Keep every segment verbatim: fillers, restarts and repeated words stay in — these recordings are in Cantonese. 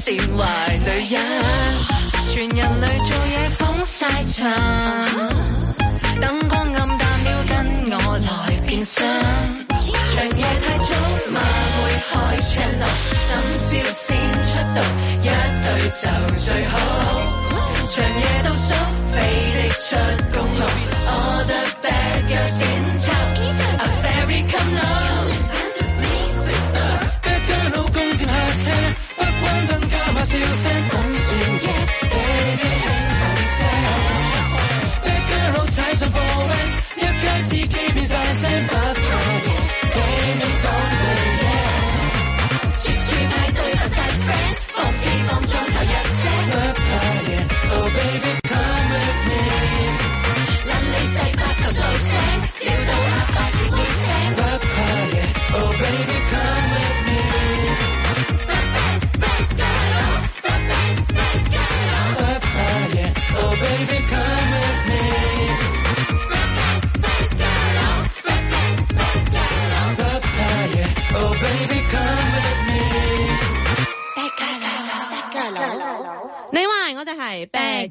善壞女人，全人類做嘢捧晒場，燈光暗淡要跟我來變身，長夜太早馬會開 channel， 怎笑先出道，一對就最好，長夜倒數飛的出公路， All the bad girls in town are very come low，Dance with me sister，Bad girl 老公接客廳，不關燈加碼笑聲怎算嘢 ，Baby 輕輕聲 ，Bad girl 老踩上貨 van， 一街司機變晒聲，不怕嘢 ，Baby 講對嘢，處處派對扮晒 friend， 放肆放縱頭一聲，不怕嘢 ，Oh baby come with me。細發頭數聲，笑到阿伯亦會醒。不怕嘢 ，Oh baby come with me。Bad bad bad girl， bad bad bad girl。不怕嘢 ，Oh baby come with me。Bad bad bad girl， bad bad bad girl。不怕嘢 ，Oh baby come with me。Bad girl，bad girl。 你話我哋係 bad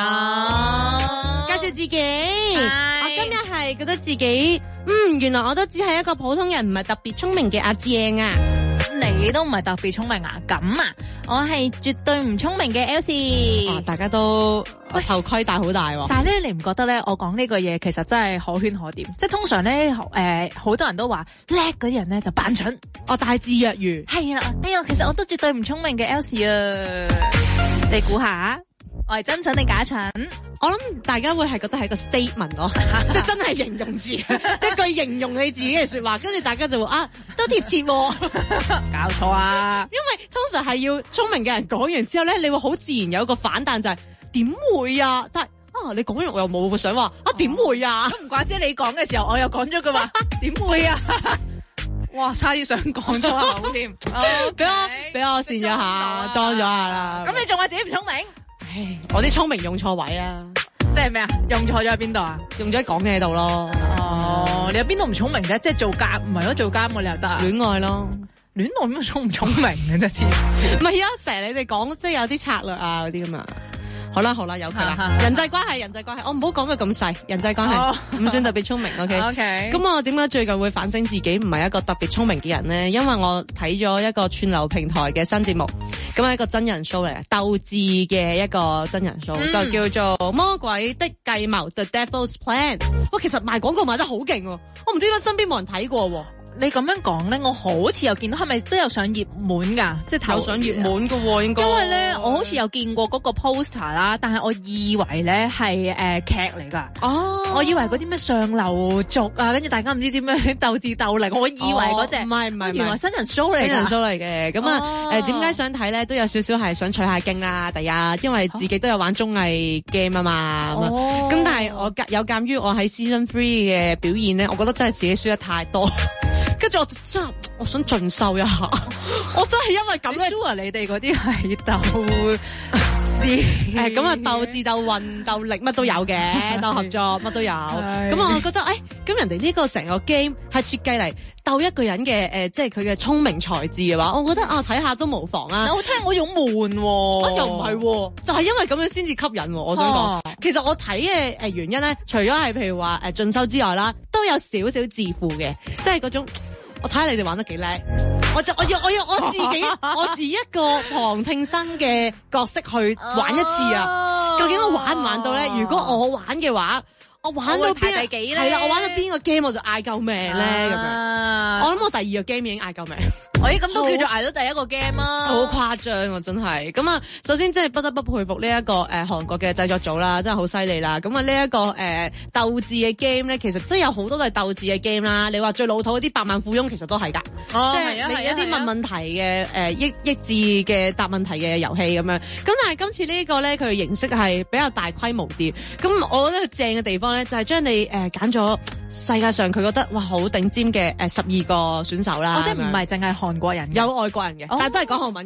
girl。介紹自己，我今日係覺得自己，嗯，原來我都只係一個普通人，唔係特別聰明嘅阿正啊。 你都唔係特別聰明啊？咁啊，我係絕對唔聰明嘅 Elsie。 哦，大家都頭盔戴好大喎。 但係咧，你唔覺得咧？我講呢個嘢其實真係可圈可點。即係通常咧，誒、呃，好多人都話叻嗰啲人咧就扮蠢。 哦，大智若愚。 係啊，哎呀，其實我都絕對唔聰明嘅 Elsie 啊。你估下？我係真蠢定假蠢？ 我諗大家會係覺得係個 statement 咯，即係真係形容詞，一句形容你自己嘅說話，跟住大家就會啊，都貼切喎。 搞錯啊！ 因為通常係要聰明嘅人講完之後咧，你會好自然有一個反彈，就係、是、點會啊？但係啊，你講完我又冇會想話啊，點會啊？ 都唔怪之你講嘅時候，我又講咗句話，點會啊？哇！差啲想講粗口添，俾、okay, 我俾我試咗下，裝咗下啦。 咁你仲話自己唔聰明？ 唉，我啲聰明用錯位啊！ 即係咩啊？用錯咗喺邊度啊？ 用咗喺講嘢度咯。 哦，你有邊度唔聰明啫？即係做監，唔係咯做監我你又得啊？ 戀愛咯， 戀愛咁聰唔聰明嘅啫？黐線！ 唔係啊，成日你哋講即係有啲策略啊嗰啲噶嘛。好啦好啦，有佢啦。人際關係，人際關係，我唔好講到咁細。人際關係唔、oh. 算特別聰明。O K O K。咁我點解最近會反省自己唔係一個特別聰明嘅人咧？因為我睇咗一個串流平台嘅新節目，咁係一個真人 show 嚟嘅，鬥智嘅一個真人 show，、嗯、就叫做《魔鬼的計謀》The Devil's Plan。喂，其實賣廣告賣得好勁喎，我唔知點解身邊冇人睇過喎。 你咁樣講咧，我好似又見到係咪都有上熱門㗎？即係有上熱門㗎喎，應該。 因為咧，我好似有見過嗰個 poster 啦，但係我以為咧係誒劇嚟㗎。哦，我以為嗰啲咩上流族啊，跟住大家唔知點樣鬥智鬥力，我以為嗰隻。唔係唔係，原來真人 show 嚟。真人 show 嚟嘅，咁啊誒點解想睇咧？都有少少係想取下經啦，第一，因為自己都有玩綜藝 game 啊嘛。哦。咁但係我有鑑於我喺 season three 嘅表現咧，我覺得真係自己輸得太多。跟住我真係，我想進修一下。我真係因為咁咧，sure 你哋嗰啲係鬥智，誒咁啊鬥智鬥運鬥力乜都有嘅，鬥合作乜都有。咁我覺得誒，咁、哎、人哋呢個成個 game 係設計嚟鬥一個人嘅誒、呃，即係佢嘅聰明才智嘅話，我覺得啊睇下都無妨啊。我聽我用悶喎、啊，又唔係喎，就係、是、因為咁樣先至吸引、啊。我想講、啊，其實我睇嘅誒原因咧，除咗係譬如話誒進修之外啦，都有少少自負嘅，即係嗰種。我睇下你哋玩得幾叻，我就我要我要我自己我自己一個旁聽生嘅角色去玩一次啊！究竟我玩唔玩到咧？如果我玩嘅話，我玩到邊第幾咧？係啦，我玩到邊個 game 我就嗌救命咧咁、啊、樣。我諗我第二個 game 已經嗌救命。哎，咁都叫做捱到第一個 game 啊！好誇張啊，真係。咁啊，首先真係不得不佩服呢、這、一個誒韓、呃、國嘅製作組啦，真係好犀利啦。咁啊，呢一個誒鬥智嘅 game 咧，其實真係有好多都係鬥智嘅 game 啦。你話最老土嗰啲百萬富翁其實都係㗎，哦、即係你一啲問問題嘅誒益益智嘅答問題嘅遊戲咁樣。咁但係今次呢個咧，佢嘅形式係比較大規模啲。咁我覺得佢正嘅地方咧，就係、是、將你誒揀咗世界上佢覺得哇好頂尖嘅誒十二個選手啦。哦、即係唔係淨係韓國人，有外國人嘅，哦、但係都係講韓文嘅。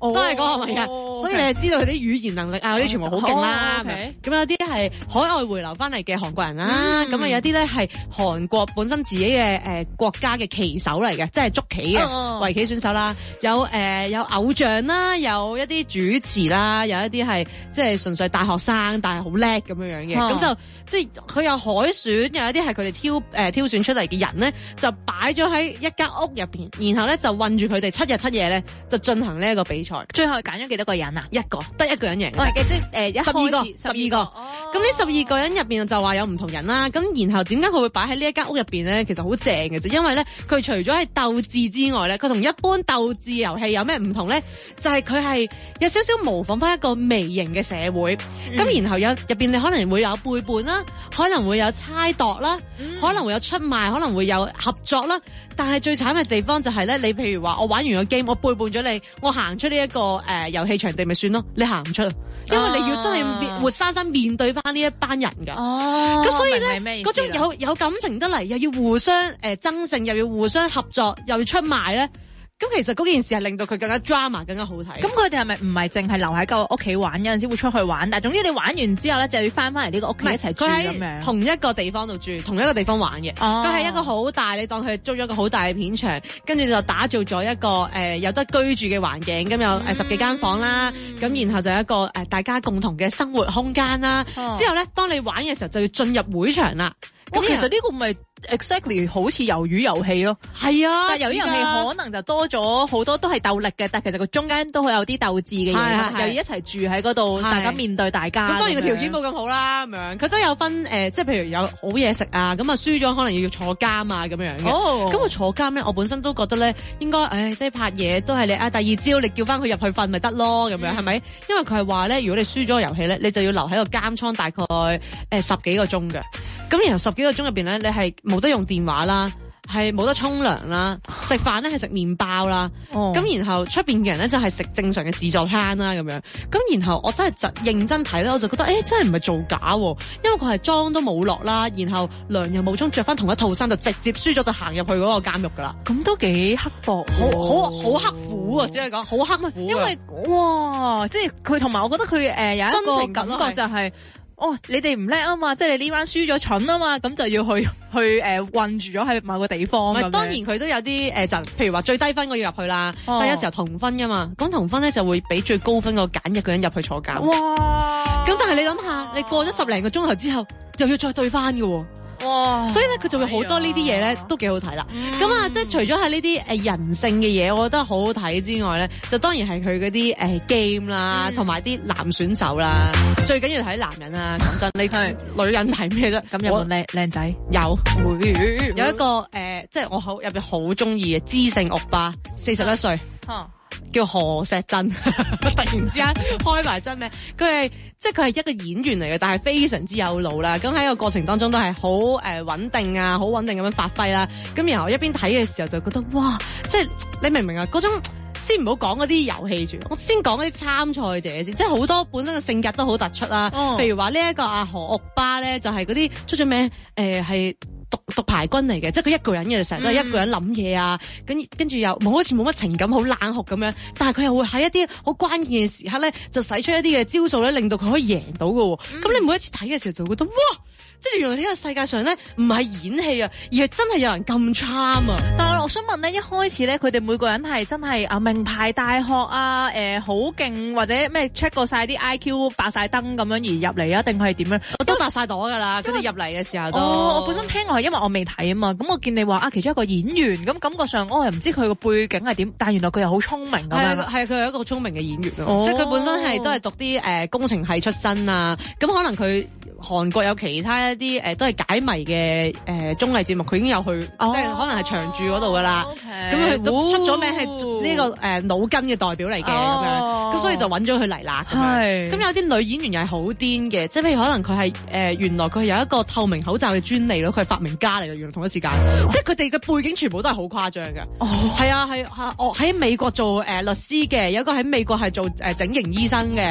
都係講韓文嘅，所以你係知道佢啲語言能力啊嗰啲全部好勁啦。咁有啲係海外回流翻嚟嘅韓國人啦，咁啊有啲咧係韓國本身自己嘅誒國家嘅棋手嚟嘅，即係捉棋嘅圍棋選手啦。有誒有偶像啦，有一啲主持啦，有一啲係即係純粹大學生，但係好叻咁樣樣嘅。咁就即係佢有海選，有一啲係佢哋挑誒挑選出嚟嘅人咧，就擺咗喺一間屋入邊，然後咧就韞住佢哋七日七夜咧，就進行呢一個比賽。 最後揀咗幾多個人啊？ 一個，得一個人贏。 哦，即係誒，十二個，十二個。 咁呢十二個人入邊就話有唔同人啦。咁然後點解佢會擺喺呢一間屋入邊咧？其實好正嘅啫，因為咧佢除咗係鬥智之外咧，佢同一般鬥智遊戲有咩唔同咧？就係佢係有少少模仿翻一個微型嘅社會。咁、嗯、然後有入邊你可能會有背叛啦，可能會有猜度啦，嗯、可能會有出賣，可能會有合作啦。但係最慘嘅地方就係咧，你譬如話我玩完個 game，我背叛咗你，我行出呢、這、一個誒遊戲場地咪算咯，你行唔出，因為你要真係活生生面對翻呢一班人噶。哦，咁所以咧嗰種有有感情得嚟，又要互相誒、呃、爭勝，又要互相合作，又要出賣咧。咁其實嗰件事係令到佢更加 drama 更加好睇。 咁佢哋係咪唔係淨係留喺個屋企玩？有陣時會出去玩，但係總之你玩完之後咧，就要翻翻嚟呢個屋企一齊住咁樣。 同一個地方度住，同一個地方玩嘅。佢係、哦、一個好大，你當佢租咗一個好大嘅片場，跟住就打造咗一個誒、呃、有得居住嘅環境，咁有誒十幾間房啦，咁、嗯、然後就有一個誒、呃、大家共同嘅生活空間啦。哦、之後咧，當你玩嘅時候就要進入會場啦。 咁、哦、其實呢個唔係 exactly 好似魷魚遊戲咯， 係啊， 但係魷魚遊戲可能就多咗好多都係鬥力嘅，但係其實佢中間都會有啲鬥智嘅嘢，又要一齊住喺嗰度，大家面對大家。咁當然個條件冇咁好啦，咁樣佢都有分誒、呃，即係譬如有好嘢食啊，咁啊輸咗可能要坐監啊咁樣嘅。哦，咁啊坐監咧，我本身都覺得咧應該，誒即係拍嘢都係你啊，第二朝你叫翻佢入去瞓咪得咯，咁樣係咪？因為佢係話咧，如果你輸咗個遊戲咧，你就要留喺個監倉大概誒、呃、十幾個鐘嘅。咁然後十幾個鐘入邊咧，你係冇得用電話啦，係冇得沖涼啦，食飯咧係食麵包啦。哦，咁然後出邊嘅人咧就係食正常嘅自助餐啦，咁樣。咁然後我真係就認真睇咧，我就覺得誒、欸、真係唔係造假喎，因為佢係妝都冇落啦，然後涼又冇沖，着翻同一套衫就直接輸咗就行入去嗰個監獄噶啦。 咁都幾刻薄， 好好好刻苦啊！只係講好刻苦。 因為哇，即係佢同埋我覺得佢誒、呃、有一個感覺就係、是。哦，你哋唔叻啊嘛，即係你呢班輸咗蠢啊嘛，咁就要去去誒困住咗喺某個地方。咁當然佢都有啲誒就，譬如話最低分我要入去啦，哦、但係有時候同分噶嘛，咁同分咧就會俾最高分個揀一個人入去坐監。哇！咁但係你諗下，你過咗十零個鐘頭之後，又要再對翻嘅喎。哇！所以咧，佢就會好多呢啲嘢咧，都幾好睇啦。咁啊、嗯，即係除咗係呢啲誒人性嘅嘢，我覺得好好睇之外咧，就當然係佢嗰啲誒 game 啦，同埋啲男選手啦。最緊要睇男人啊！講真，你係女人睇咩啫？ 咁有冇靚靚仔？ 有，有一個誒、呃，即係我好入邊好中意嘅知性歐巴，四十一歲。啊叫何石真，突然之間開埋真名，佢係即係佢係一個演員嚟嘅，但係非常之有腦啦。咁喺個過程當中都係好誒穩定啊，好穩定咁樣發揮啦。咁然後一邊睇嘅時候就覺得哇，即係你明唔明啊？嗰種先唔好講嗰啲遊戲住，我先講嗰啲參賽者先，即係好多本身嘅性格都好突出啦。哦、譬如話呢一個阿何歐巴咧，就係嗰啲出咗名誒係。呃獨獨排軍嚟嘅，即係佢一個人嘅，成日都係一個人諗嘢啊，跟跟住又冇好似冇乜情感，好冷酷咁樣。但係佢又會喺一啲好關鍵嘅時刻咧，就使出一啲嘅招數咧，令到佢可以贏到嘅。咁、嗯、你每一次睇嘅時候就會覺得哇！即係原來呢個世界上咧唔係演戲啊，而係真係有人咁 charm 啊！ 但係我想問咧，一開始咧佢哋每個人係真係啊名牌大學啊，誒好勁或者咩 check 過晒啲 I Q 爆晒燈咁樣而入嚟啊？定係點樣？ 我都搭晒朵噶啦，佢哋入嚟嘅時候都。 哦，我本身聽過係因為我未睇啊嘛，咁我見你話啊其中一個演員，咁感覺上我又唔知佢個背景係點，但係原來佢又好聰明咁樣。係係佢係一個聰明嘅演員啊，哦、即係佢本身係都係讀啲誒、呃、工程系出身啊，咁可能佢。韓國有其他一啲誒、呃、都係解謎嘅誒綜藝節目，佢已經有去，哦、即係可能係長駐嗰度噶啦。咁佢、哦、都出咗名係呢、這個誒、呃、腦筋嘅代表嚟嘅咁樣，咁所以就揾咗佢嚟啦。係咁有啲女演員又係好癲嘅，即係譬如可能佢係誒原來佢係有一個透明口罩嘅專利咯，佢係發明家嚟嘅，原來同一時間，哦、即係佢哋嘅背景全部都係好誇張嘅。哦，係啊係啊，我喺美國做誒、呃、律師嘅，有一個喺美國係做誒、呃、整形醫生嘅。哦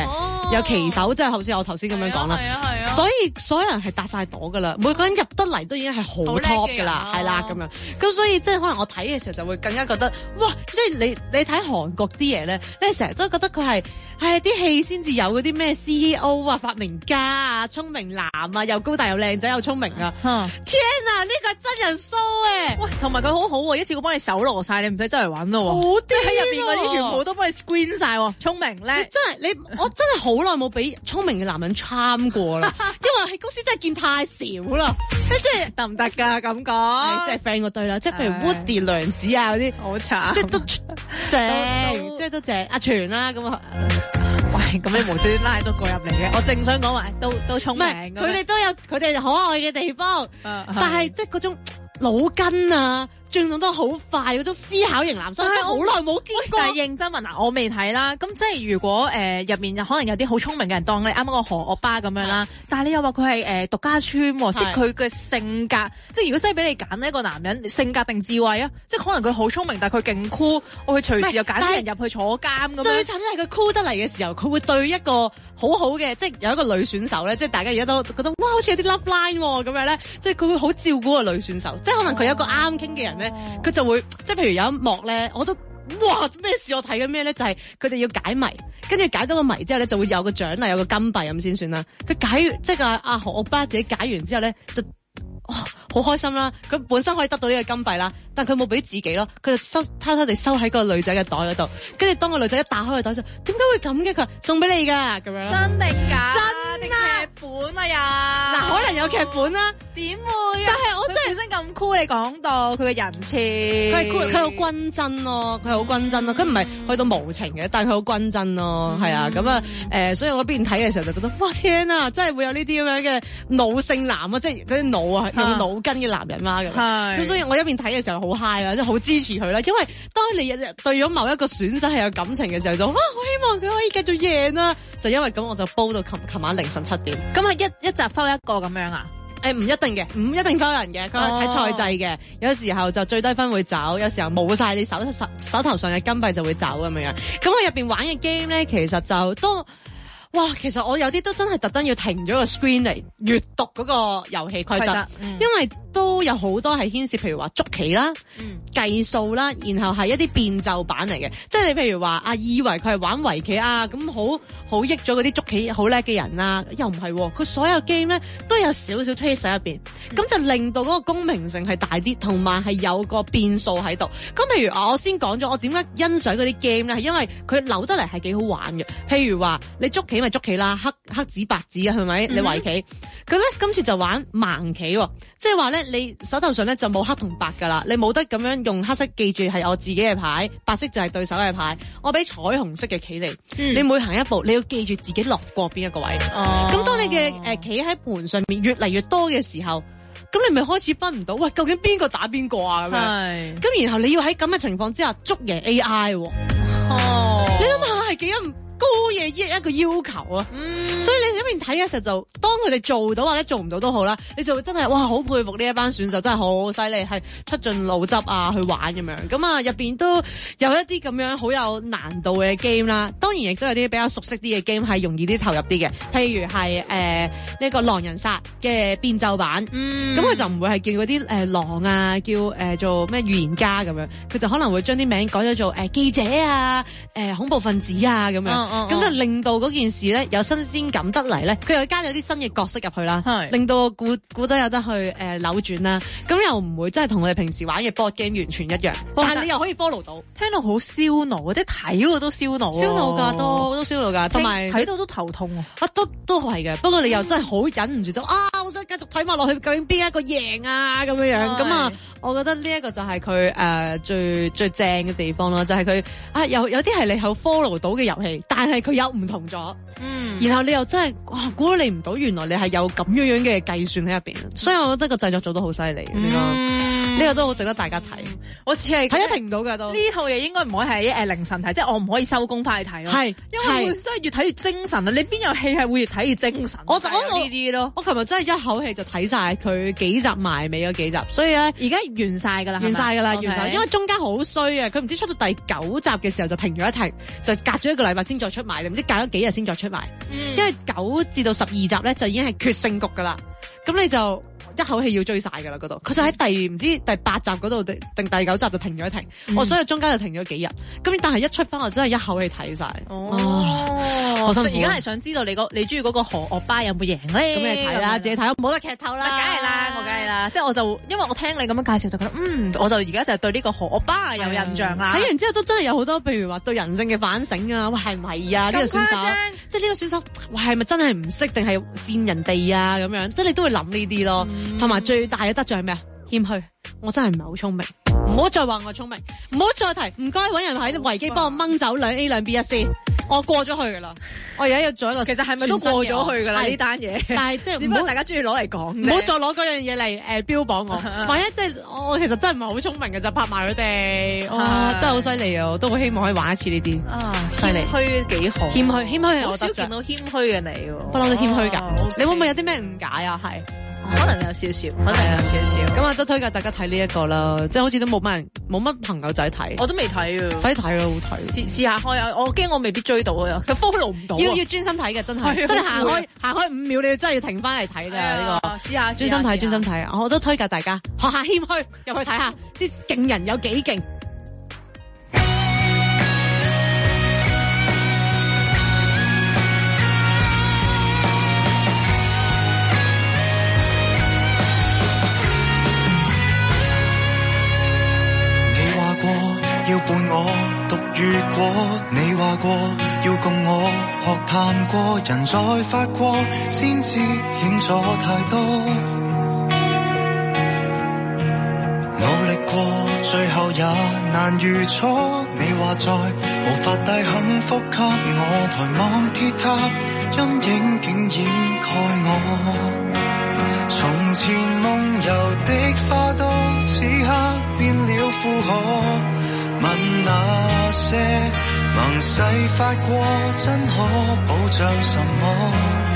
有旗手，即係好似我頭先咁樣講啦。係啊係啊。所以所有人係搭晒朵噶啦，每個人入得嚟都已經係好 top 噶啦，係啦咁樣。咁所以即係可能我睇嘅時候就會更加覺得，哇！即係你你睇韓國啲嘢咧，你成日都覺得佢係係啲戲先至有嗰啲咩 C E O 啊、發明家啊、聰明男啊，又高大又靚仔又聰明啊！ 嗯、 天啊！呢、這個真人 show 誒， 喂，同埋佢好好喎，一次過幫你搜羅晒，你唔使周圍揾咯。好啲喺入邊嗰啲全部都幫你 screen 晒，聰明咧。 真係你我真係好耐冇俾聰明嘅男人參過啦，因為喺公司真係見太少啦。即係得唔得㗎？咁講，即係 friend 嗰對啦，即係譬如 Woody 娘子啊嗰啲，好慘，即係都正，即係都正。阿全啦咁啊。 喂，咁你無端拉到個入嚟嘅，我正想講話都都聰明。 佢哋都有佢哋可愛嘅地方，啊、但係即係嗰種腦筋啊，轉動得好快，嗰種思考型男生，真係好耐冇見過。 但係認真問嗱，我未睇啦。咁即係如果誒入、呃、面可能有啲好聰明嘅人，當你啱啱個何惡巴咁樣啦。但係你又話佢係誒獨家村，即係佢嘅性格，即係如果真係俾你揀一個男人，性格定智慧啊？即係可能佢好聰明，但係佢勁酷，我佢隨時又揀啲人入去坐監咁樣。 最慘係佢酷得嚟嘅時候，佢會對一個好好嘅，即係有一個女選手咧，即係大家而家都覺得哇，好似有啲 love line 咁樣咧，即係佢會好照顧個女選手，即係可能佢有一個啱傾嘅人咧，佢、哦、就會即係譬如有一幕咧，我都哇咩事我睇緊咩咧，就係佢哋要解謎，跟住解到個謎之後咧，就會有個獎勵，有個金幣咁先算啦。佢解即係阿阿何惡巴自己解完之後咧，就哇好開心啦！佢本身可以得到呢個金幣啦，但佢冇俾自己咯，佢就收偷偷地收喺個女仔嘅袋嗰度。跟住當個女仔一打開個袋就，點解會咁嘅？佢話送俾你噶咁樣。 真定假？ 真啊！ 劇本啊呀！ 嗱，可能有劇本啦， 點會啊？ 但係我真係本身咁酷，你講到佢嘅人設， 佢係佢好均真咯，佢好均真咯，佢唔係去到無情嘅，但係佢好均真咯，係、嗯、啊，咁啊，誒、呃，所以我邊睇嘅時候就覺得，哇，天啊，真係會有呢啲咁樣嘅腦性男啊，即係嗰啲腦啊，用腦筋嘅男人啦，咁，咁所以我一邊睇嘅時候好 high 啊，即係好支持佢啦，因為當你對咗某一個選手係有感情嘅時候，就哇，好希望佢可以繼續贏啊，就因為咁我就煲到琴琴晚凌晨七點。 咁係一一集抽一個咁樣啊？ 誒、欸，唔一定嘅，唔一定抽人嘅，佢係睇賽制嘅。有時候就最低分會走，有時候冇晒你手手手頭上嘅金幣就會走咁樣樣。咁我入邊玩嘅 game 咧，其實就都。哇，其實我有啲都真係特登要停咗個 screen 嚟閱讀嗰個遊戲規則，嗯、因為都有好多係牽涉，譬如話捉棋啦、嗯、計數啦，然後係一啲變奏版嚟嘅，即係你譬如話啊，以為佢係玩圍棋啊，咁好好益咗嗰啲捉棋好叻嘅人啊，又唔係，佢所有 game 咧都有少少 twist 喺入邊，咁、嗯、就令到嗰個公平性係大啲，同埋係有個變數喺度。咁譬如我先講咗，我點解欣賞嗰啲 game 咧，係因為佢扭得嚟係幾好玩嘅。譬如話你捉棋。因為捉棋啦，黑黑子白子啊，係咪？你圍棋，佢咧、嗯、今次就玩盲棋，即係話咧，你手頭上咧就冇黑同白噶啦，你冇得咁樣用黑色記住係我自己嘅牌，白色就係對手嘅牌，我俾彩虹色嘅棋你，嗯、你每行一步你要記住自己落過邊一個位。咁、哦、當你嘅誒棋喺盤上面越嚟越多嘅時候，咁你咪開始分唔到，喂，究竟邊個打邊個啊？咁樣，咁然後你要喺咁嘅情況之下捉贏 A I，哦，你諗下係幾咁高嘅一一個要求啊，嗯、所以你喺邊睇嘅時候就，當佢哋做到或者做唔到都好啦，你就會真係哇好佩服呢一班選手，真係好犀利，係出盡腦汁啊去玩咁樣。咁啊入邊都有一啲咁樣好有難度嘅 game 啦，當然亦都有啲比較熟悉啲嘅 game 係容易啲投入啲嘅，譬如係誒呢個狼人殺嘅變奏版，咁佢、嗯、就唔會係叫嗰啲誒狼啊，叫誒、呃、做咩預言家咁樣，佢就可能會將啲名改咗做誒、呃、記者啊，誒、呃、恐怖分子啊咁樣。嗯咁、嗯、就令到嗰件事咧有新鮮感得嚟咧，佢又加咗啲新嘅角色入去啦，是令到個故故仔有得去誒、呃、扭轉啦。咁又唔會真係同我哋平時玩嘅 board game 完全一樣，但係你又可以 follow 到，聽到好燒腦，即係睇嗰個都燒腦，燒腦噶都都燒腦噶，同埋睇到都頭痛啊！啊都都係嘅，不過你又真係好忍唔住就啊，我想繼續睇埋落去，究竟邊一個贏啊咁樣樣咁是啊！我覺得呢一個就係佢誒最最正嘅地方咯，就係、是、佢啊有有啲係你好 follow 到嘅遊戲，但係佢有唔同咗，嗯，然後你又真係哇估你唔到，原來你係有咁樣樣嘅計算喺入邊，所以我覺得個製作做得好犀利，呢個。 嗯，呢個都好值得大家睇。 我似係睇得停唔到㗎都。 呢套嘢應該唔可以係誒凌晨睇，即係我唔可以收工翻去睇咯。係，因為會真係越睇越精神啊！你邊有戲係會越睇越精神？我我呢啲咯。我琴日真係一口氣就睇晒佢幾集埋尾嗰幾集，所以咧而家完晒㗎啦，完晒㗎啦，完晒。因為中間好衰啊！佢唔知出到第九集嘅時候就停咗一停，就隔咗一個禮拜先再出埋，唔知隔咗幾日先再出埋。嗯、因為九至到十二集咧就已經係決勝局㗎啦，咁你就一口氣要追晒㗎啦嗰度。佢就喺第唔知第八集嗰度定定第九集就停咗一停，嗯、我所以中間就停咗幾日。咁但係一出翻我真係一口氣睇晒。哦，哦而家係想知道你個你中意嗰個何惡巴有冇贏咧？咁你睇啦，自己睇，冇得劇透啦。梗係啦，我梗係啦，即係我就因為我聽你咁樣介紹就覺得嗯，我就而家就對呢個何惡巴有印象啦。睇完之後都真係有好多，譬如話對人性嘅反省啊，喂係唔係啊？呢個選手，即係呢個選手，喂係咪真係唔識定係騙人哋啊？咁樣，即係你都會諗呢啲咯。同埋、嗯、最大嘅得罪係咩啊？謙虛，我真係唔係好聰明，唔好再話我聰明，唔好再提，唔該搵人喺維基幫我掹走兩 A 兩 B 一 C。我過咗去噶啦，我而家要做一個，其實係咪都過咗去噶啦呢單嘢？但係即係，只不過大家中意攞嚟講，唔好再攞嗰樣嘢嚟誒標榜我。萬一即係我其實真係唔係好聰明嘅就拍埋佢哋，哇，真係好犀利啊！我都好希望可以玩一次呢啲。啊，犀利，謙虛幾好，謙虛謙虛，好少見到謙虛嘅你，不嬲都謙虛噶。你會唔會有啲咩誤解啊？係。可能有少少，可能有少少。咁啊，都推介大家睇呢一個啦，即係好似都冇乜人，冇乜朋友仔睇。我都未睇啊，快啲睇咯，好睇。試試下開啊！我驚我未必追到啊，佢 follow 唔到。要要專心睇嘅，真係。真係行開行開五秒，你真係要停翻嚟睇㗎呢個。試下專心睇，專心睇。我都推介大家學下謙虛，入去睇下啲勁人有幾勁。 要伴我讀月過，你話過要共我學探過，人在發過先知險阻太多，努力過最後也難預測，你話再無法帶幸福給我，抬望鐵塔陰影竟掩蓋我，從前夢遊的花都此刻變了負荷，問那些盟誓發過，真可保障什麼？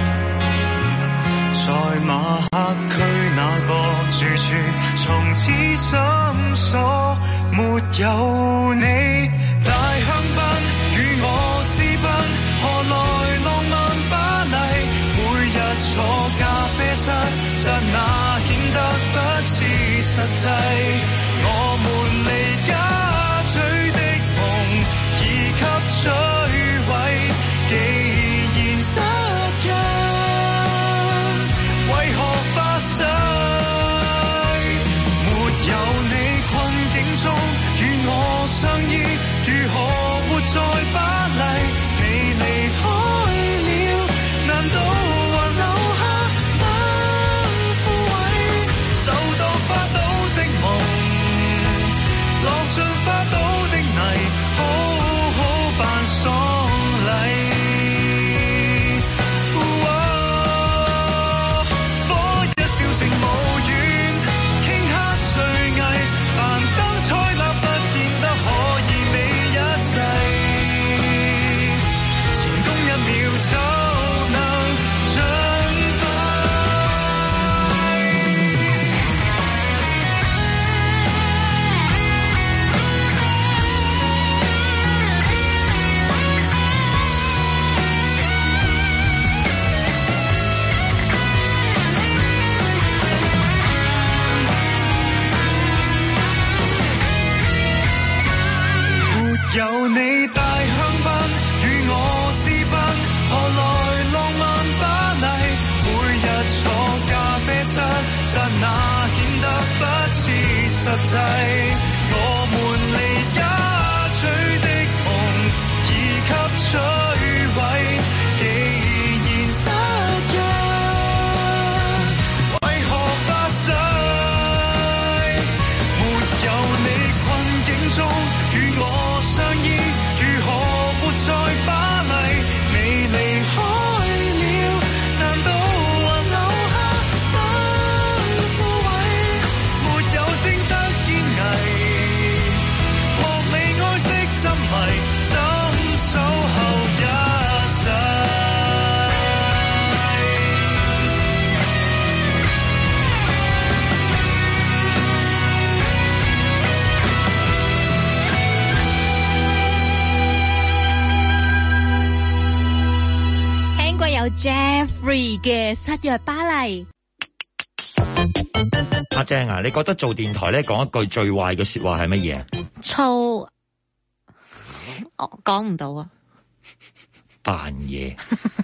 在馬克區那個住處，從此深鎖，沒有你大香檳與我私奔，何來浪漫巴黎？每日坐咖啡室，剎那顯得不似實際。我們離家取的夢已給摧毀，既然失約，為何發誓？沒有你困境中與我相依，如何活在巴黎？你離開了，難道還留下不枯萎？就當發到的夢，落進花都的泥，好好辦喪禮。火一燒成無緣，頃刻碎藝，凡燈彩蠟不見得可以美一世。前功一秒就能盡揮。沒有你帶香檳與我私奔，何來浪漫巴黎？每日坐咖啡室，剎那顯得不似實際。我們離家取的夢已給摧毀，既然失約，為何發誓？沒有你困境中與我相依，如何活在巴黎？你離開了，難道還留下不枯萎？沒有證得 Jeffrey 嘅失約巴黎。 阿正啊，你覺得做電台咧講一句最壞嘅說話係乜嘢？ 粗，我講唔到啊。 扮嘢。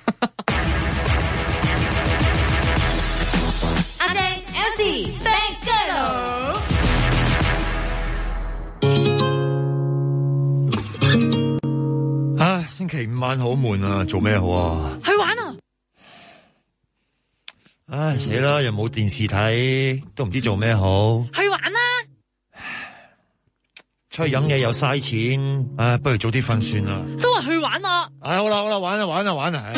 阿正 Elsie Bad Girl。 唉，星期五晚好悶啊，做咩好啊？ 去玩啊！ 唉，死啦，又冇電視睇，都唔知做咩好。 去玩啦！ 出去飲嘢又嘥錢，唉，不如早啲瞓算啦。 都話去玩啊！ 唉，好啦好啦，玩啊玩啊玩啊！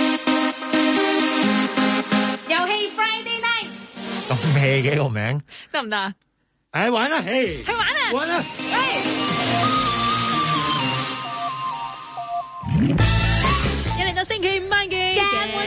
遊戲 Friday Night 咁 hea 嘅個名得唔得啊？ 唉，玩啦，嘿， 去玩啊！ 玩啊！ 又嚟到星期五晚嘅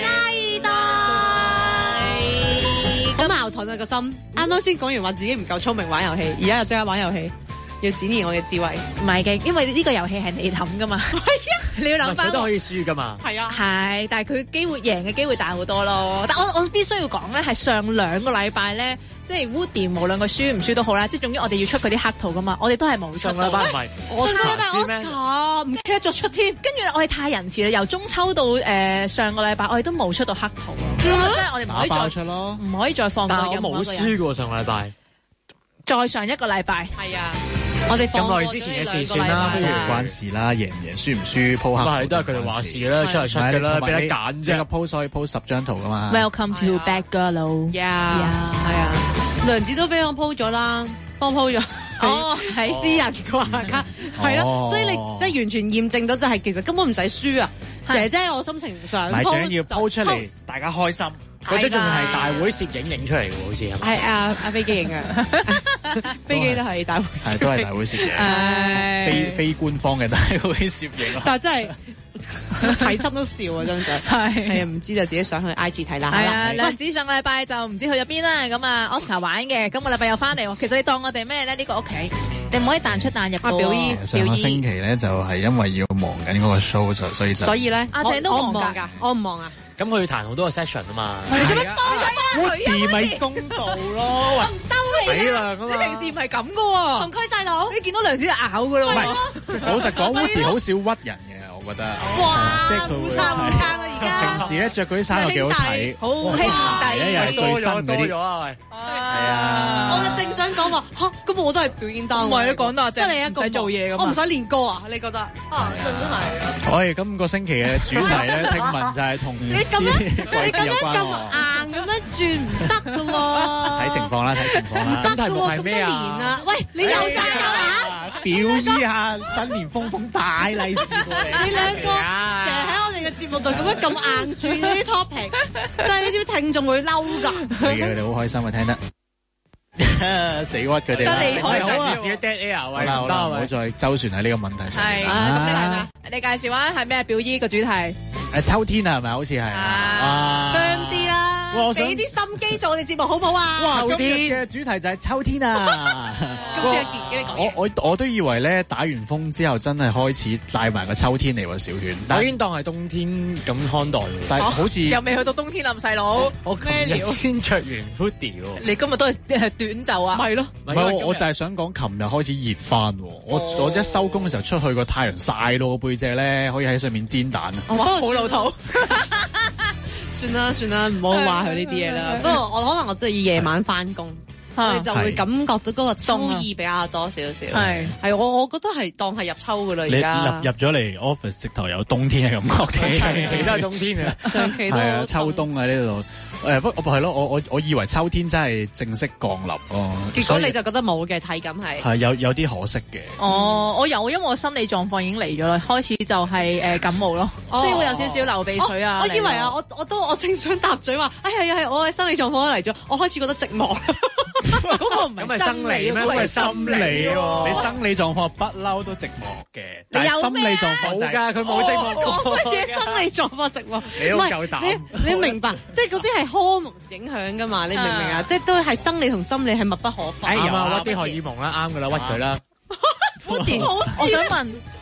咁矛盾啊個心，啱啱先講完話自己唔夠聰明玩遊戲，而家又即刻玩遊戲，要展現我嘅智慧。 唔係嘅，因為呢個遊戲係你諗噶嘛。係啊，你要諗翻。 佢都可以輸噶嘛。 係啊， 係，但係佢機會贏嘅機會大好多咯。但我我必須要講咧，係上兩個禮拜咧，即係 Woody 無論佢輸唔輸都好啦，即係總之我哋要出佢啲黑圖噶嘛，我哋都係冇出。上個禮拜唔係，上個禮拜 Oscar 唔記得咗出添，跟住我哋太仁慈啦，由中秋到誒、呃、上個禮拜，我哋都冇出到黑圖啊。咁、嗯、即係我哋唔可以再出咯，唔可以再放過任何一個人。 但我冇輸過上個禮拜， 再上一個禮拜係啊。 我哋咁耐之前嘅事算啦，不如唔關事啦，贏唔贏輸唔輸鋪黑， 係都係佢哋話事啦，出嚟出嘅啦，俾你揀啫。 個 post 可以 post 十張圖噶嘛。 Welcome to Bad Girl， 係啊，係啊，梁子都俾我 po 咗啦，幫 po 咗。 哦，係私人掛卡， 係咯，所以你即係完全驗證到就係其實根本唔使輸啊，姐姐我心情上 post，最緊要 po 出嚟，大家開心。 嗰張仲係大會攝影影出嚟嘅，好似係。 係啊，阿飛機影嘅，飛機都係大會， 係都係大會攝影，非非官方嘅大會攝影。 但係真係睇親都笑啊張相，係係啊，唔知就自己上去 I G 睇啦。 係啊，梁子上個禮拜就唔知去咗邊啦，咁啊 Oscar 玩嘅，今個禮拜又翻嚟。其實你當我哋咩咧？呢個屋企你唔可以彈出彈入嘅。 表姨， 上個星期咧就係因為要忙緊嗰個 show 就所以就。 所以咧，阿鄭都忙㗎，我唔忙啊。 咁佢彈好多個 session 啊嘛， 係啊 ，Woody 咪公道咯， 我唔兜你啦，你平時唔係咁噶喎，同區細佬，你見到梁子咬噶咯， 唔係，老實講 Woody 好少屈人嘅，我覺得， 哇， 即係佢會撐唔撐啊而家？ 平時咧着嗰啲衫又幾好睇， 好兄弟， 咧又係最新嗰啲， 係啊，我就正想講話嚇，咁我都係表演單位， 唔係你講到即係你一個唔使做嘢咁，我唔使練歌啊，你覺得啊？真係。 我哋今個星期嘅主題咧，聽聞就係同你咁樣你咁樣咁硬咁樣轉唔得㗎喎， 睇情況啦，睇情況啦。 咁題目係咩啊？喂，你又爭咗啊？ 表演下新年風風大利是過嚟。 你兩個成日喺我哋嘅節目度咁樣咁硬轉呢啲 topic，真係你知唔知聽眾會嬲㗎？ 係嘅，佢哋好開心啊，聽得。死屈佢哋啦！ 你開心啊！ 自己 dead air 好啦，好啦，唔好再周旋喺呢個問題上面。 係咁你係咩？你介紹下係咩表姨個主題？ 誒，秋天啊，係咪？好似係啊 ，friend 啲啦，俾啲心機做我哋節目好唔好啊？ 哇！秋天嘅主題就係秋天啊！ 今次阿傑嘅你講嘢， 我我我都以為咧打完風之後真係開始帶埋個秋天嚟喎，小犬。 我已經當係冬天咁看待， 但係好似又未去到冬天啊，細佬。 我琴日先着完 hoodie 喎。 你今日都係短袖啊？ 係咯， 唔係我我就係想講，琴日開始熱翻。我我一收工嘅時候出去個太陽曬到個背脊咧，可以喺上面煎蛋啊！ 哇，好老土。 算啦算啦，唔好話佢呢啲嘢啦。不過我可能我真係要夜晚翻工，你就會感覺到嗰個秋意比較多少少。係係，我我覺得係當係入秋噶啦，而家入入咗嚟 office 直頭有冬天嘅感覺， 長期都係冬天嘅， 長期都係啊，秋冬喺呢度。誒，不過係咯，我我我以為秋天真係正式降臨咯， 結果你就覺得冇嘅體感係係有有啲可惜嘅。 哦，我有，因為我心理狀況已經嚟咗啦，開始就係誒感冒咯，即係會有少少流鼻水啊。 我以為啊，我我都我正想搭嘴話，哎呀係我嘅心理狀況都嚟咗，我開始覺得寂寞。 嗰個唔係生理咩？ 嗰個係心理喎。你生理狀況不嬲都寂寞嘅，但係心理狀況就係㗎，佢冇寂寞過。 乜嘢生理狀況寂寞？ 你好夠膽。 你明白？即係嗰啲係荷蒙影響㗎嘛？你明唔明啊？即係都係生理同心理係密不可分。 哎呀，屈啲荷爾蒙啦，啱㗎啦，屈佢啦。 我想問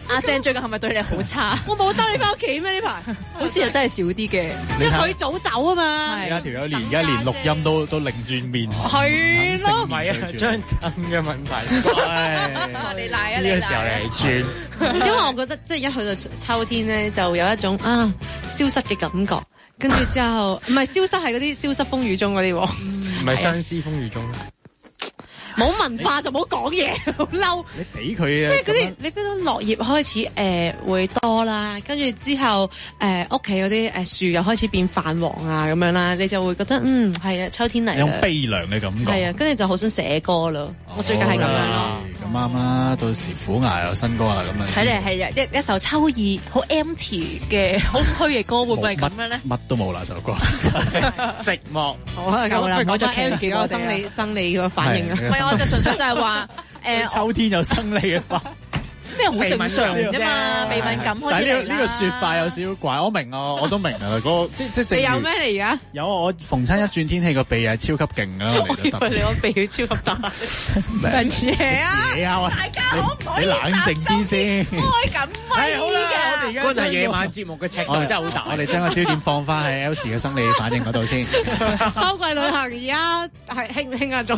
阿鄭最近係咪對你好差？ 我冇兜你翻屋企咩？呢排好似又真係少啲嘅， 因為佢早走啊嘛。 而家條友連而家連錄音都都擰轉面， 係咯， 唔係啊，張凳嘅問題。 你賴啊！ 呢個時候你係轉， 因為我覺得即係一去到秋天咧，就有一種啊消失嘅感覺。跟住之後，唔係消失係嗰啲消失風雨中嗰啲， 唔係相思風雨中。 冇文化就冇講嘢，好嬲！ 你俾佢啊！ 即係嗰啲，你覺得落葉開始誒、呃、會多啦，跟住之後誒屋企嗰啲誒樹又開始變泛黃啊咁樣啦，你就會覺得嗯係啊，秋天嚟啦， 有悲涼嘅感覺。係啊，跟住就好想寫歌咯。哦、我最近係咁樣咯。 咁啱啦，到時虎牙有新歌啦，咁啊。 睇嚟係一一首秋意好 empty 嘅好虛嘅歌，會唔會係咁樣咧？ 乜都冇啦，首歌寂寞。 好啊，夠啦，我再 L 嗰個生理生理個反應啊。 我就純粹就係話，誒， 秋天有生理嘅花， 咩好正常啫嘛，鼻敏感開始嚟啦。 但係呢個呢個說法有少少怪，我明啊，我都明啊，嗰個即即正如。 你有咩嚟噶？ 有我逢親一轉天氣個鼻係超級勁啊！ 我以為你個鼻超級大。乜嘢啊？ 嘢啊！ 大家可唔可以你冷靜啲先？ 開緊咪好啦，我哋而家嗰陣夜晚節目嘅尺度真係好大。我哋將個焦點放翻喺 L 時嘅生理反應嗰度先。 秋季旅行而家係興唔興啊？仲？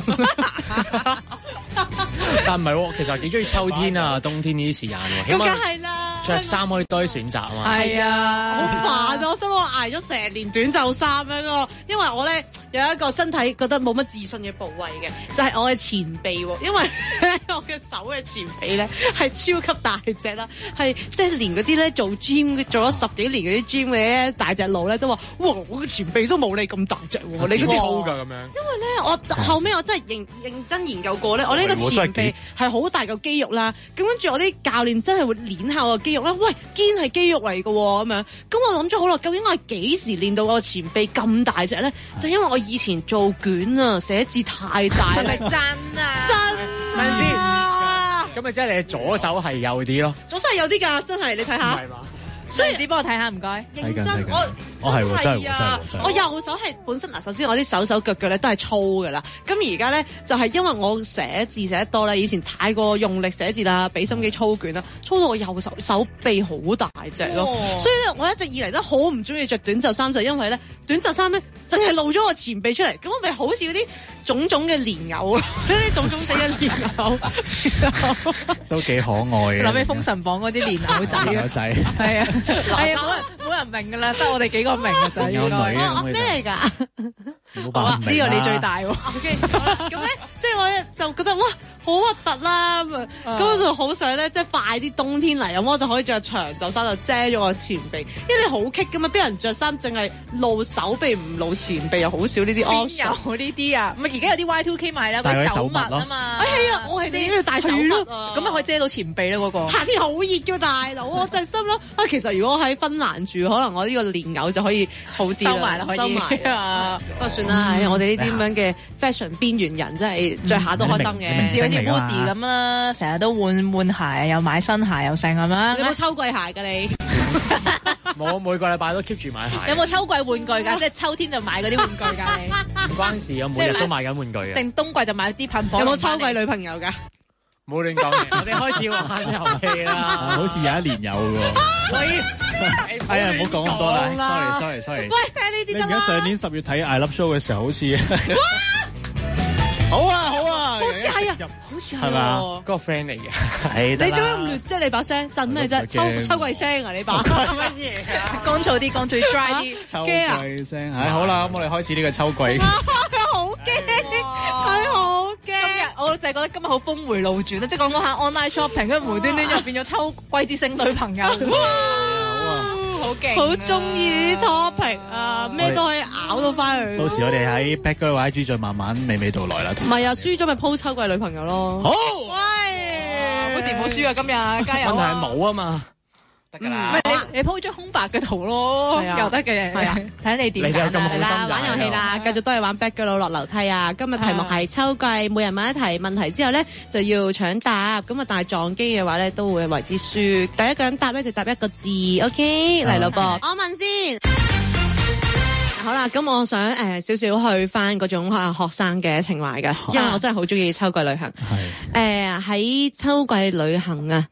但唔係喎，其實幾中意秋天啊、冬天呢啲時間喎。 咁梗係啦， 着衫可以多啲選擇啊嘛。 係啊，好煩啊！我心諗我捱咗成年短袖衫樣咯，因為我咧有一個身體覺得冇乜自信嘅部位嘅，就係、是、我嘅前臂喎。因為我嘅手嘅前臂咧係超級大隻啦，係即係連嗰啲咧做 gym 做咗十幾年嗰啲 gym 嘅咧大隻佬咧都話：哇！我嘅前臂都冇你咁大隻喎，你嗰啲粗㗎咁樣。 因為咧，我後尾我真係認認真研究過咧，我呢個前臂係好大嚿肌肉啦。咁跟住我啲教練真係會練下我嘅肌肉啦。喂，堅係肌肉嚟㗎喎，咁樣。咁我諗咗好耐，究竟我係幾時練到我前臂咁大隻咧？就因為我以前做卷啊，寫字太大。 係咪真啊？ 真係先啊！ 咁咪即係你左手係幼啲咯？ 左手係有啲㗎，真係你睇下。 係嘛？ 所以只幫我睇下，唔該。 認真，我我係喎，真係喎，真係喎，真係。 我右手係本身嗱，首先我啲手手腳腳咧都係粗噶啦。咁而家咧就係因為我寫字寫得多啦，以前太過用力寫字啦，俾心機操卷啦，操到我右手手臂好大隻咯。所以咧，我一直以嚟都好唔中意着短袖衫，就因為咧短袖衫咧淨係露咗我前臂出嚟，咁我咪好似嗰啲種種嘅蓮藕，嗰啲種種死嘅蓮藕， 都幾可愛嘅。 諗起《封神榜》嗰啲蓮藕仔啊， 仔係啊。係啊，冇人冇人明噶啦，得我哋幾個明嘅就應該。 咩嚟㗎？ 好啊， 呢個你最大喎。 OK，咁咧，即係我咧就覺得哇，好核突啦咁啊！咁我就好想咧，即係快啲冬天嚟，咁我就可以着長袖衫就遮咗我前臂。因為你好棘噶嘛，邊人着衫淨係露手臂唔露前臂，又好少呢啲。邊有呢啲啊？唔係而家有啲 Y two K 賣啦，嗰啲手襪啊嘛。 哎係啊，我係自己要戴手襪啊， 咁咪可以遮到前臂咯嗰個。 夏天好熱嘅大佬，我就係心諗啊，其實如果喺芬蘭住，可能我呢個蓮藕就可以好啲收埋啦，可以收埋啊。不過算啦，我哋呢啲咁樣嘅 fashion 邊緣人，真係着下都開心嘅。 唔似好似 Woody 咁啦，成日都換換鞋，又買新鞋，又成咁樣。 有冇秋季鞋㗎你？ 我每個禮拜都 keep 住買鞋。 有冇秋季玩具㗎？即係秋天就買嗰啲玩具㗎你？ 唔關事，我每日都買緊玩具嘅。 定冬季就買啲噴火。 有冇秋季女朋友㗎？ 冇亂講嘢，我哋開始玩遊戲啦。 好似有一年有喎。 喂， 哎呀，唔好講咁多啦。sorry sorry sorry。 喂，聽呢啲得啦。 你而家上年十月睇 I Love Show 嘅時候，好似。好啊好啊， 好似係啊，好似係嘛？ 嗰個 friend 嚟嘅， 係你做咩咁劣啫？你把聲震咩啫？秋秋季聲啊！你把乜嘢啊？ 乾燥啲，乾燥啲 dry 啲。 秋季聲，唉，好啦，咁我哋開始呢個秋季。 佢好驚，佢好驚。 今日我就係覺得今日好峰迴路轉啦，即係講講下 online shopping，跟住無端端又變咗秋季節性女朋友。好勁， 好中意啲 topic 啊！咩都可以咬到翻去。 到時我哋喺 back 嗰位 I G 再慢慢娓娓道來啦。 唔係啊，輸咗咪鋪秋季女朋友咯。 好， 喂， 好掂，好輸啊！今日加油。 問題係冇啊嘛，得㗎啦。 唔係你你鋪張空白嘅圖咯，又得嘅。係啊，睇你點揀係啦，玩遊戲啦，繼續都係玩 back 嘅佬落樓梯啊！今日題目係秋季，每人問一題問題之後咧就要搶答，咁啊但係撞機嘅話咧都會為之輸。第一個人答咧就答一個字 ，OK 嚟咯噃，我問先。好啦，咁我想誒少少去翻嗰種啊學生嘅情懷嘅，因為我真係好中意秋季旅行。係誒喺秋季旅行啊，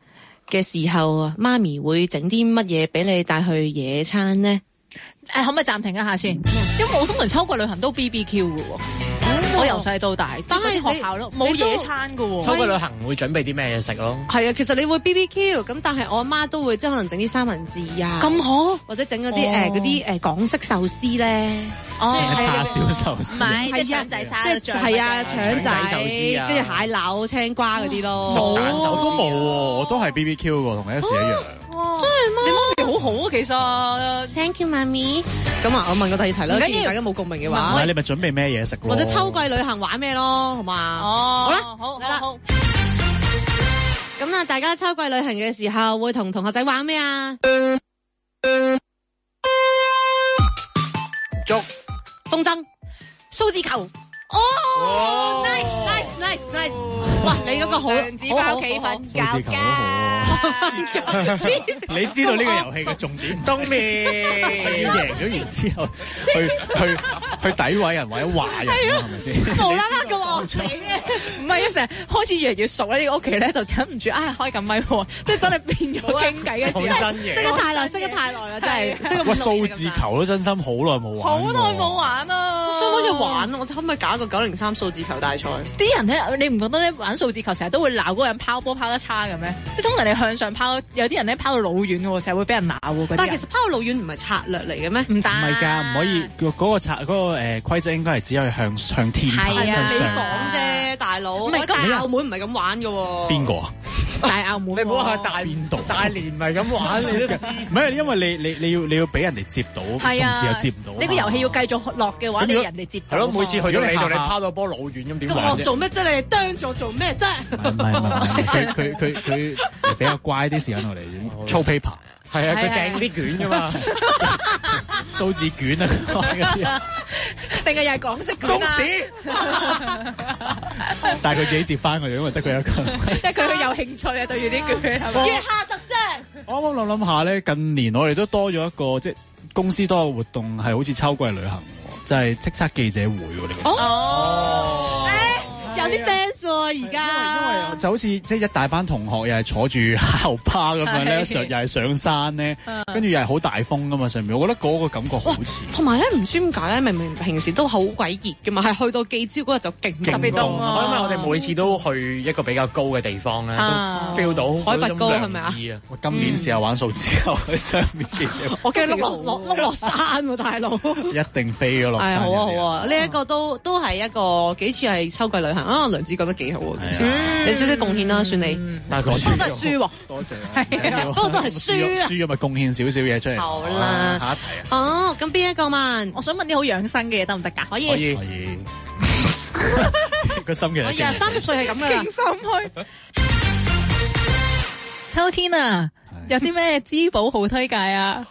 嘅時候，媽咪會整啲乜嘢俾你帶去野餐呢？ 誒，可唔可以暫停一下先？因為我通常秋季旅行都 B B Q 嘅喎。我由細到大，但係學校咯，冇野餐㗎喎。 秋季旅行會準備啲咩嘢食咯？ 係啊，其實你會 B B Q 咁，但係我阿媽都會即係可能整啲三文治啊， 咁好， 或者整嗰啲誒嗰啲誒港式壽司咧， 哦， 叉燒壽司， 唔係即係腸仔沙， 即係係啊腸仔壽司啊，跟住蟹柳、青瓜嗰啲咯。 熟蛋壽都冇喎，我都係 B B Q 喎，同 S 一樣。 真係嗎？ 你媽咪好好啊，其實。 Thank you，媽咪。咁啊，我問個第二題啦，既然大家冇共鳴嘅話， 你咪準備咩嘢食咯？ 或者秋季旅行玩咩咯？好嘛？ 哦， 好啦， 好， 嚟啦。咁啊，大家秋季旅行嘅時候會同同學仔玩咩啊？ 捉風箏、數字球。哦 ，nice nice nice nice！ 哇，你嗰個好， 娘子返屋企瞓覺㗎。 你知道呢個遊戲嘅重點當咩？要贏咗完之後，去去去詆毀人或者話人啊，係咪先？ 無啦啦咁惡死嘅，唔係啊！成日開始越嚟越熟咧，呢個屋企咧就忍唔住，唉，開緊咪喎，即係真係變咗傾偈嘅時候， 識得太耐，識得太耐啦，真係。 喂，數字球都真心好耐冇玩， 好耐冇玩啊！ 所以好似玩，我可唔可以搞個九零三數字球大賽？ 啲人咧，你唔覺得咧玩數字球成日都會鬧嗰個人拋波拋得差嘅咩？即係通常你向上拋，有啲人咧拋到老遠嘅喎，成日會俾人鬧喎。 但係其實拋到老遠唔係策略嚟嘅咩？ 唔得， 唔係㗎，唔可以嗰、嗰個策嗰、嗰個誒規則應該係只可以向向天拋， 係啊，你向上。 講啫，大佬。 唔係大澳門唔係咁玩嘅喎。 邊個啊？ 大澳門， 你唔好話大邊度，大連唔係咁玩，你都唔係因為你你你要你要俾人哋接到，同時又接唔到。 呢個遊戲要繼續落嘅話，你人哋接到。 係咯，每次去到你度，你拋到波老遠咁點玩啫？ 做咩啫？你當咗做咩啫？ 唔係唔係唔係，佢佢佢佢比較乖啲時間落嚟，操 paper。 係啊，佢掟啲卷噶嘛， 數字卷啊， 定係又係港式卷啊？ 中史， 但係佢自己接翻佢，因為得佢一個。 即係佢有興趣啊，對住啲卷係咪？ 月下特啫。 我啱啱諗諗下咧，近年我哋都多咗一個即係公司多個活動，係好似秋季旅行，就係叱咤記者會喎。你哦。有啲 sense 喎，而家因為就好似即係一大班同學又係坐住校巴咁樣咧，上又係上山咧，跟住又係好大風噶嘛上面，我覺得嗰個感覺好似。 同埋咧，唔知點解咧，明明平時都好鬼熱噶嘛，係去到記招嗰日就勁特別凍啊！ 因為我哋每次都去一個比較高嘅地方咧，都 feel 到海拔高係咪啊？ 我今年試下玩數字球喺上面記者， 我驚碌落落碌落山喎，大佬！ 一定飛咗落山。 係好啊好啊，呢一個都都係一個幾次係秋季旅行。啊，梁子覺得幾好啊！你少少貢獻啦，算你。 但係輸都係輸喎， 多謝。 係啊，不過都係輸啊。 輸咗咪貢獻少少嘢出嚟。 好啦， 下一題啊。 哦，咁邊一個問？ 我想問啲好養生嘅嘢得唔得㗎？可以。 可以。可以。個心其實。 我廿三十歲係咁噶啦。 勁心虛。秋天啊，有啲咩滋補好推介啊？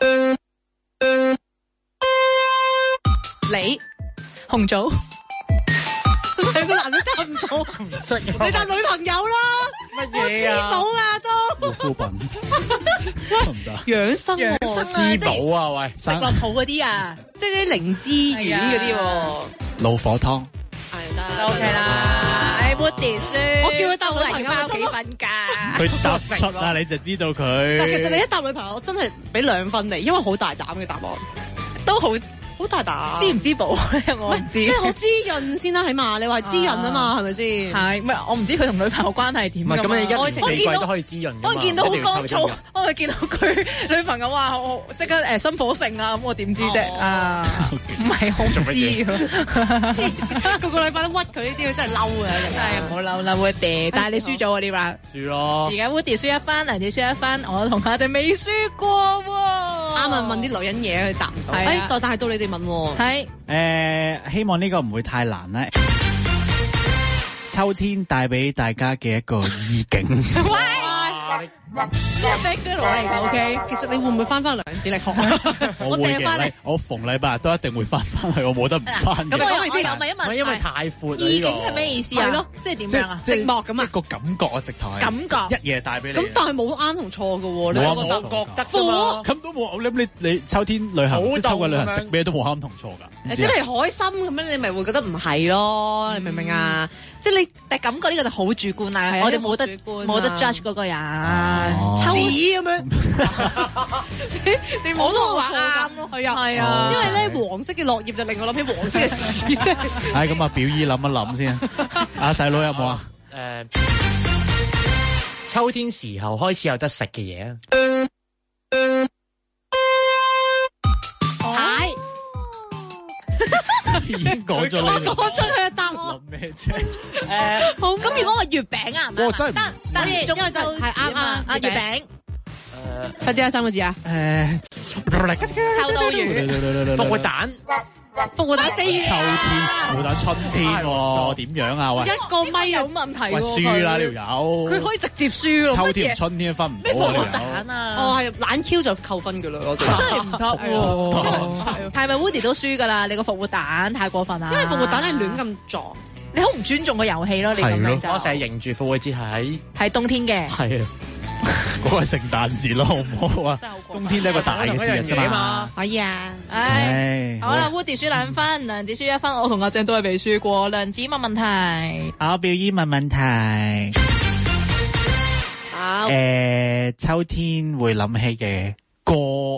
你紅棗。兩個男都答唔到， 唔識。 你答女朋友啦， 乜嘢啊？ 滋補啊都。 護膚品得唔得？ 養生養生滋補啊喂， 食落肚嗰啲啊， 即係啲靈芝丸嗰啲喎。 老火湯係得 OK 啦。誒 Woody 書， 我叫佢答女朋友翻屋企瞓覺。 佢答出啊，你就知道佢。 但其實你一答女朋友，我真係俾兩分你，因為好大膽嘅答案， 都好。 好大膽， 滋唔滋補我唔知， 即係好滋潤先啦，起碼你話滋潤啊嘛，係咪先？ 係，唔係我唔知佢同女朋友關係點。 唔係咁，你一年四季都可以滋潤㗎嘛。 我見到好乾燥，我見到佢女朋友話即刻誒心火盛啊，咁我點知啫？啊，唔係好知㗎， 個個禮拜都屈佢呢啲，真係嬲啊！ 係唔好嬲嬲 Woody，但係你輸咗喎呢 round。 輸咯。 而家 Woody 輸一分，梁子輸一分，我同阿姐未輸過喎。 啱啊，問啲女人嘢佢答唔到。誒，但係到你哋問喎。 係誒，希望呢個唔會太難啦。秋天帶俾大家嘅一個意境。 呢個 background 嚟㗎 ，OK。其實你會唔會翻返梁子力學啊？ 我會嘅，我逢禮拜日都一定會翻返去，我冇得唔翻。 咁我我又問一問， 因為太闊。 意境係咩意思啊？係咯，即係點樣啊？寂寞咁啊？ 即係個感覺啊，直頭係。 感覺。 一夜帶俾你。 咁但係冇啱同錯㗎喎，你我覺得？ 覺得啫嘛。 咁都冇，你你你秋天旅行，即係秋季旅行食咩都冇啱同錯㗎。 即係譬如海參咁樣，你咪會覺得唔係咯？你明唔明啊？即係你但感覺呢個就好主觀啊！我哋冇得冇得 judge 嗰個人。 嘛，抽屎咁樣。你冇都話啱咯，係啊，係啊， 因為咧黃色嘅落葉就令我諗起黃色嘅屎啫。 係咁啊，表姨諗一諗先。阿細佬有冇啊？ 誒，秋天時候開始有得食嘅嘢啊！ 已經講咗你， 講出佢嘅答案。 諗咩啫？ 誒，好。咁如果個月餅啊， 我真係唔知。 但係因為就係啱啱啊月餅。 誒，快啲啊，三個字啊。 誒， 臭刀魚， 復活蛋。 復活蛋四月， 秋天，復活蛋春天喎，點樣啊？喂， 一個咪有問題。 喂，輸啦呢條友， 佢可以直接輸咯。 秋天、春天分唔到啊！ 復活蛋啊！ 哦，係懶 Q 就扣分噶啦，我真係唔得喎。 係咪 Woody 都輸噶啦？你個復活蛋太過分啦！ 因為復活蛋係亂咁撞， 你好唔尊重個遊戲咯。你咁樣就我成日迎住復活節係係冬天嘅， 係啊。 嗰個係聖誕節咯，好唔好啊？冬天都係一個大嘅節日啫嘛。 可以啊， 唉，好啦 ，Woody 輸兩分，梁子輸一分，我同阿鄭都係未輸過。梁子問問題， 我表姨問問題。 好。 誒，秋天會諗起嘅歌。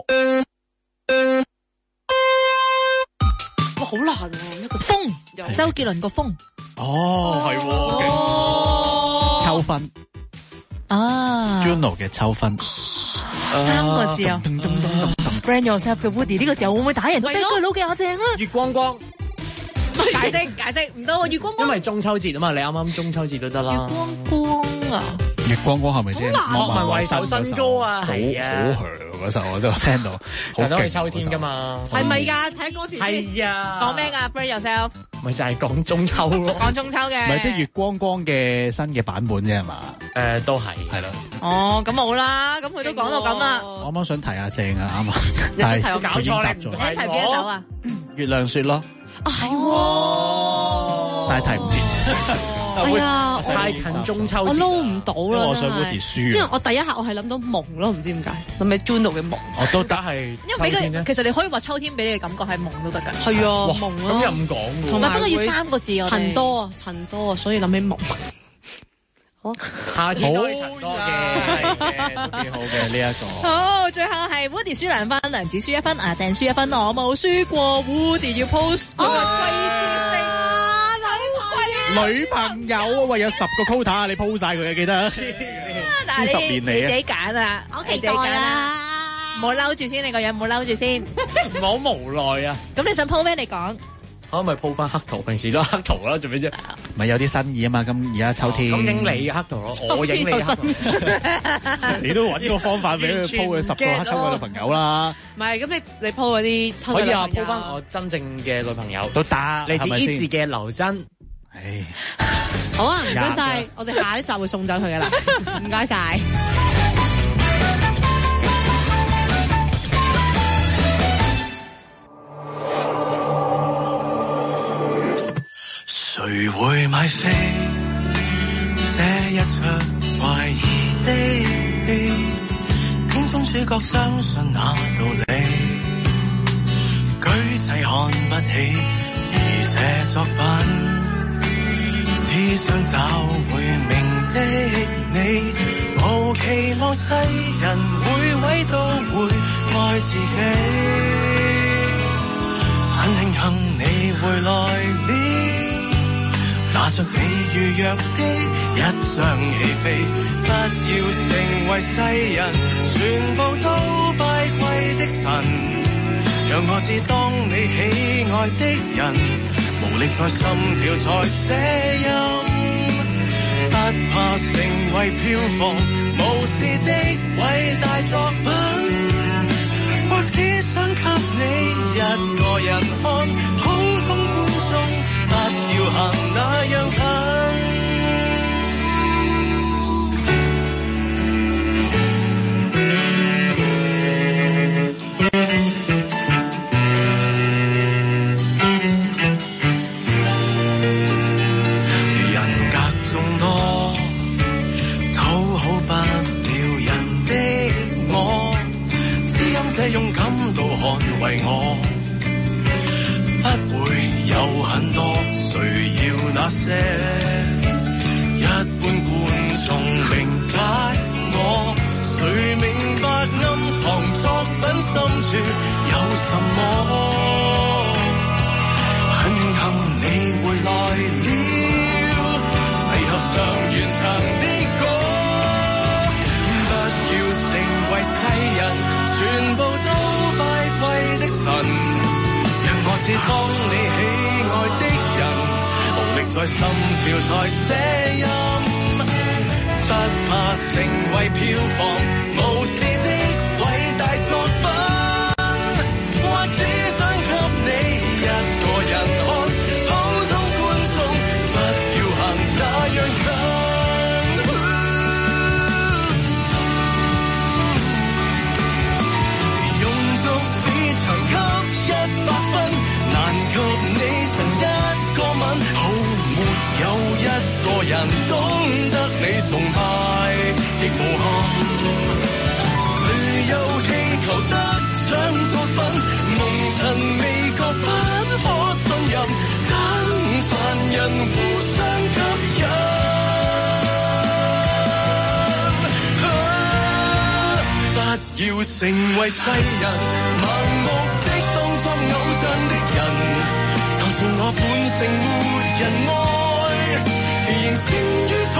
哇，好難喎，一個風，周杰倫個風。 哦，係喎，秋分。 啊 Juno 嘅秋分， 三個字啊 ，Brand yourself 嘅 Woody 呢個時候會唔會打人到？俾佢老嘅阿正啊！ 月光光， 解釋解釋唔到，月光光， 因為中秋節啊嘛，你啱啱中秋節都得啦。 月光光啊！ 月光光係咪先？ 莫文蔚首新歌啊，係啊， 好響嗰首我都聽到， 但都係秋天噶嘛， 係咪噶？睇歌詞係啊， 講咩噶 ？Brand yourself， 咪就係講中秋咯， 講中秋嘅， 唔係即係月光光嘅新嘅版本啫係嘛？ 誒，都係係啦。 哦，咁好啦，咁佢都講到咁啦。 我啱啱想提下正啊，啱啊， 你想提我搞錯你唔你提邊一首啊？ 月亮雪咯， 係， 但係提唔切。 哎呀， 太近中秋節， 我撈唔到啦， 我想 Woody 輸， 因為我第一刻我係諗到夢咯，唔知點解諗起 Juno 嘅夢。 我都得係， 因為俾佢其實你可以話秋天俾你嘅感覺係夢都得㗎。 係啊，夢咯。 咁又咁講， 同埋不過要三個字， 塵多啊，塵多啊，所以諗起夢。好， 夏天都係塵多嘅，係嘅，都幾好嘅呢一個。 好，最後係 Woody 輸兩分，梁子輸一分，阿鄭輸一分，我冇輸過。Woody 要 post 個季節性。 女朋友啊，喂，有十個 quota 你 po 晒佢啊，記得。呢十年嚟啊， 自己揀啊，我期待啦。唔好嬲住先，你個樣唔好嬲住先。 唔好無奈啊。 咁你想 po 咩？你講。 可唔可以 po 翻黑圖？平時都黑圖啦，做咩啫？ 咪有啲新意啊嘛，咁而家秋天。 咁影你黑圖咯，我影你黑圖。 死都揾個方法俾佢 po 佢十個黑秋嘅女朋友啦。 唔係，咁你你 po 嗰啲秋可以啊 po 翻我真正嘅女朋友都得， 嚟自依字嘅劉真。 唉， 好啊，唔該晒，我哋下一集會送走佢噶啦，唔該晒。 誰會買飛？這一出懷疑的戲，片中主角相信那道理，舉世看不起，而這作品。只想找回名的你，無期望世人每位都會愛自己，很慶幸你回來了，拿着你預約的一張戲飛，不要成為世人全部都拜跪的神，讓我知當你喜愛的人無力在心跳在寫音，不怕成為票房無視的偉大作品，或只想給你一個人看，普通觀眾不要行那樣近。這勇敢到捍衛我，不會有很多，誰要那些一般觀眾明解我？ 誰明白暗藏作品深處有什麼？很幸你回來了，齊合唱完場的歌。不要成為世人全部都拜跪的神，讓我是當你喜愛的人，無力在心跳才寫音。不怕成為票房無視的偉大作品，或只想給你一個人看，普通觀眾不要行那樣近。用足市場給一百分，難給你曾一個吻，好沒有一個人懂得你崇拜亦無憾。誰又祈求得獎作品，夢塵未覺不可信任，等凡人互相吸引。啊、不要成為世人盲目的當作偶像的人，就算我本性沒人愛，仍善於